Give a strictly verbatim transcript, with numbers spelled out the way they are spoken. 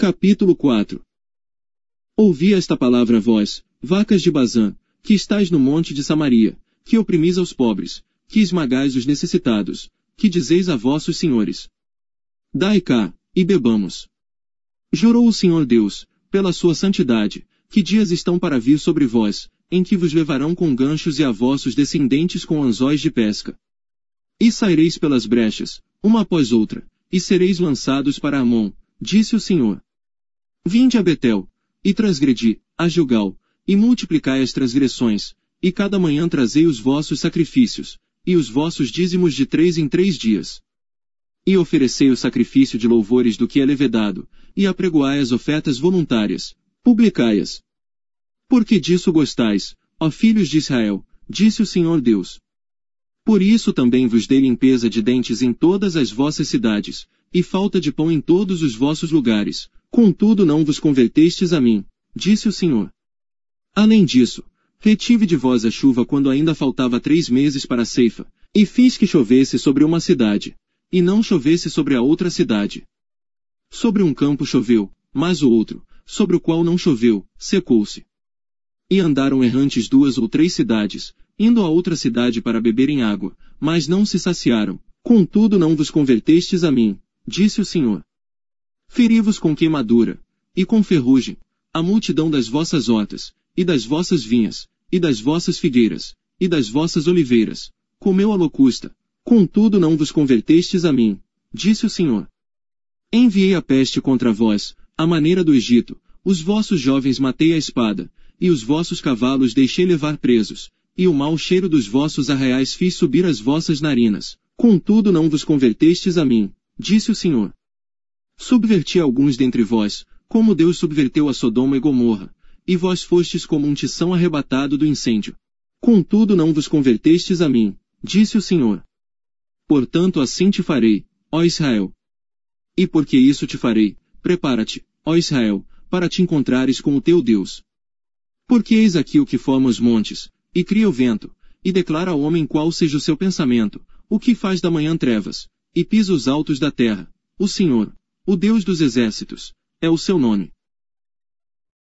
Capítulo quatro. Ouvi esta palavra vós, vacas de Bazã, que estáis no monte de Samaria, que oprimis aos pobres, que esmagais os necessitados, que dizeis a vossos senhores: dai cá, e bebamos. Jurou o Senhor Deus, pela sua santidade, que dias estão para vir sobre vós, em que vos levarão com ganchos e a vossos descendentes com anzóis de pesca. E saireis pelas brechas, uma após outra, e sereis lançados para Amon, disse o Senhor. Vinde a Betel, e transgredi, a Gilgal, e multiplicai as transgressões, e cada manhã trazei os vossos sacrifícios, e os vossos dízimos de três em três dias. E oferecei o sacrifício de louvores do que é levedado, e apregoai as ofertas voluntárias, publicai-as. Porque disso gostais, ó filhos de Israel, disse o Senhor Deus. Por isso também vos dei limpeza de dentes em todas as vossas cidades, e falta de pão em todos os vossos lugares, contudo não vos convertestes a mim, disse o Senhor. Além disso, retive de vós a chuva quando ainda faltava três meses para a ceifa, e fiz que chovesse sobre uma cidade, e não chovesse sobre a outra cidade. Sobre um campo choveu, mas o outro, sobre o qual não choveu, secou-se. E andaram errantes duas ou três cidades, indo a outra cidade para beberem água, mas não se saciaram, contudo não vos convertestes a mim, disse o Senhor. Feri-vos com queimadura, e com ferrugem, a multidão das vossas hortas, e das vossas vinhas, e das vossas figueiras, e das vossas oliveiras, comeu a locusta, contudo não vos convertestes a mim, disse o Senhor. Enviei a peste contra vós, à maneira do Egito, os vossos jovens matei à espada, e os vossos cavalos deixei levar presos, e o mau cheiro dos vossos arraiais fiz subir as vossas narinas, contudo não vos convertestes a mim, disse o Senhor. Subverti alguns dentre vós, como Deus subverteu a Sodoma e Gomorra, e vós fostes como um tição arrebatado do incêndio. Contudo não vos convertestes a mim, disse o Senhor. Portanto assim te farei, ó Israel. E porque isso te farei, prepara-te, ó Israel, para te encontrares com o teu Deus. Porque eis aqui o que forma os montes, e cria o vento, e declara ao homem qual seja o seu pensamento, o que faz da manhã trevas, e pisa os altos da terra, o Senhor, o Deus dos exércitos, é o seu nome.